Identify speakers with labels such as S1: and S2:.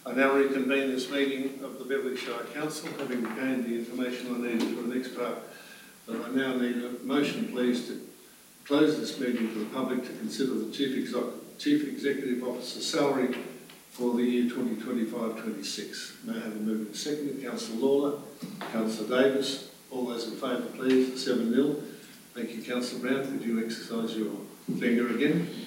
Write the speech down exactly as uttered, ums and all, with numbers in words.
S1: I now reconvene this meeting of the Beverley Shire Council, having gained the information I needed for the next part. But I now need a motion, please, to close this meeting to the public to consider the Chief, Exec Chief Executive Officer's salary for the year twenty twenty-five twenty-six. May I have a move and second? Councillor Lawler, Councillor Davis. All those in favour, please. seven nil. Thank you, Councillor Brown. Could you exercise your finger again?